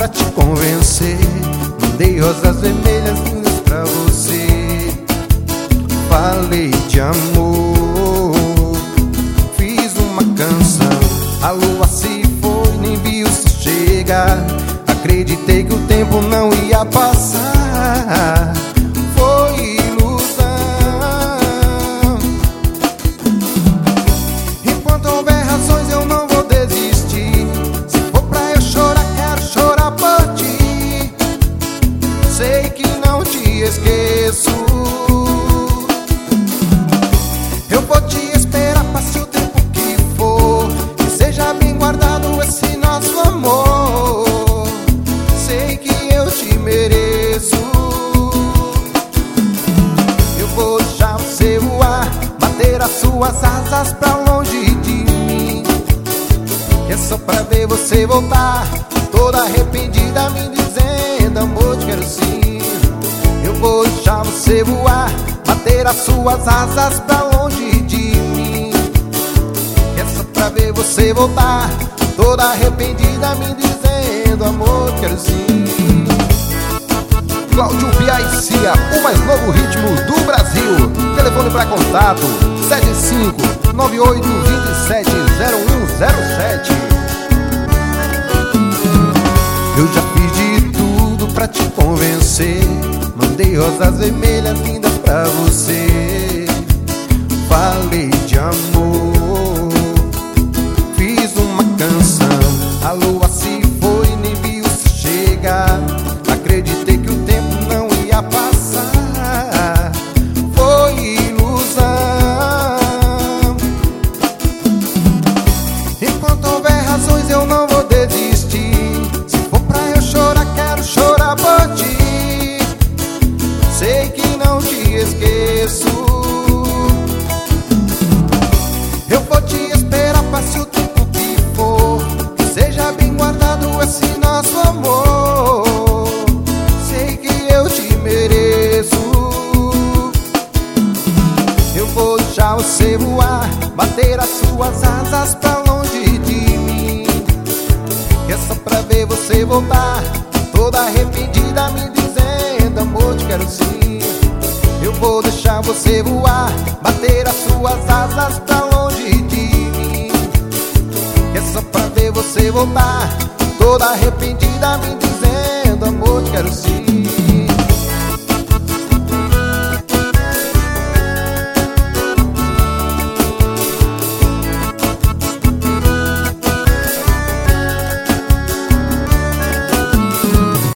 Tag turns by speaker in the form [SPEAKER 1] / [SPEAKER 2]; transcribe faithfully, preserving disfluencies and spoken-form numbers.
[SPEAKER 1] pra te convencer. Mandei rosas vermelhas lindas pra você. Falei de amor, fiz uma canção. A lua se foi, nem viu se chegar. Acreditei que o tempo não ia passar. Foi ilusão. Enquanto houver razões eu não vou desistir. Se for pra eu chorar, quero chorar por ti. Sei que não te esqueço. Eu vou te esperar, passe o tempo que for. Que seja bem guardado esse nosso amor. Sei que eu te mereço. Eu vou deixar você voar, bater as suas asas pra longe de mim. Que é só pra ver você voltar, toda arrependida me dizendo: amor, te quero sim. Eu vou deixar você voar, bater as suas asas pra longe de mim. Que é só pra ver você voltar, toda arrependida me dizendo: amor, te quero sim. Cláudio Biacia, o mais novo ritmo do Brasil. Telefone para contato sete cinco nove oito dois sete zero um zero sete. Eu já fiz de tudo pra te convencer. Mandei rosas vermelhas lindas pra você. Falei de amor, fiz uma canção. A lua se foi, nem viu se chegar. Acreditei que o tempo não ia passar. Foi ilusão. Enquanto houver razões eu não vou desistir. Se for pra eu chorar, quero chorar por ti. Sei que não te esqueço. Eu vou te esperar, passe o tempo que for. Que seja bem guardado esse nosso amor. Sei que eu te mereço. Eu vou deixar você voar, bater as suas asas pra longe de mim. Que é só pra ver você voltar, toda arrependida me dizendo: amor, te quero sim. Eu vou deixar você voar, bater as suas asas pra longe de mim. Que é só pra ver você voltar, toda arrependida me dizendo: amor, te quero sim.